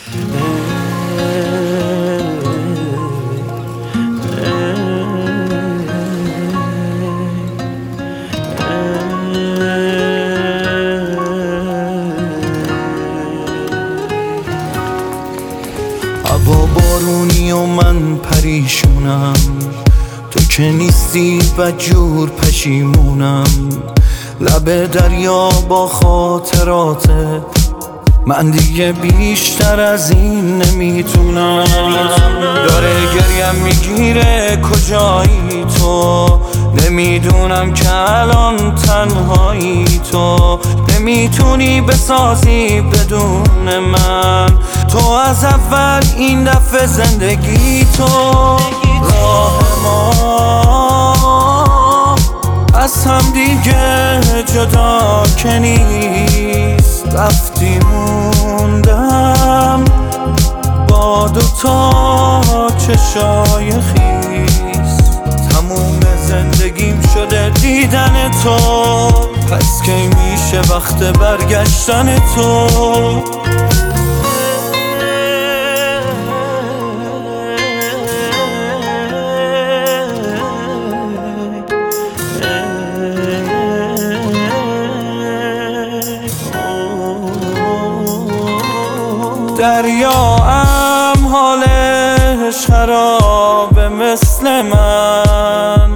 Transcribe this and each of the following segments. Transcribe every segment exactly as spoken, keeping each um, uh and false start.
هوا بارونی و من پریشونم، تو که نیستی بدجور پشیمونم. لب دریا با خاطراتت، من دیگه بیشتر از این نمیتونم. داره گریم میگیره کجایی تو، نمیدونم که الان تنهایی تو. نمیتونی بسازی بدون من، تو از اول این دفعه زندگی تو. راه ما از هم دیگه جدا که نیست، رفتی موندم با دوتا چشای خیس. تموم زندگیم شده دیدن تو، پس کی میشه وقت برگشتن تو؟ دریاام حالش خرابه مثل من،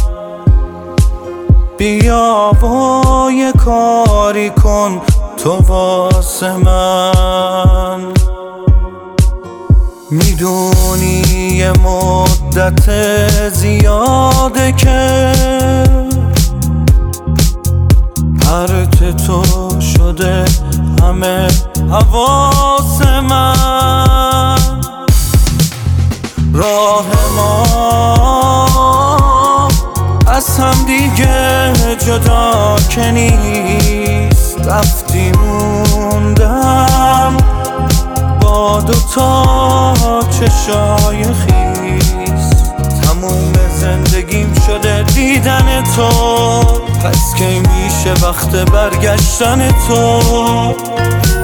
بیا و یه کاری کن تو واسه من. میدونی یه مدت زیاده که پرت تو شده همه حواس من. راه ما از هم دیگه جدا که نیست، رفتی موندم با دوتا چشای خیس. تموم زندگیم شده دیدن تو، پس کی میشه وقت برگشتن تو؟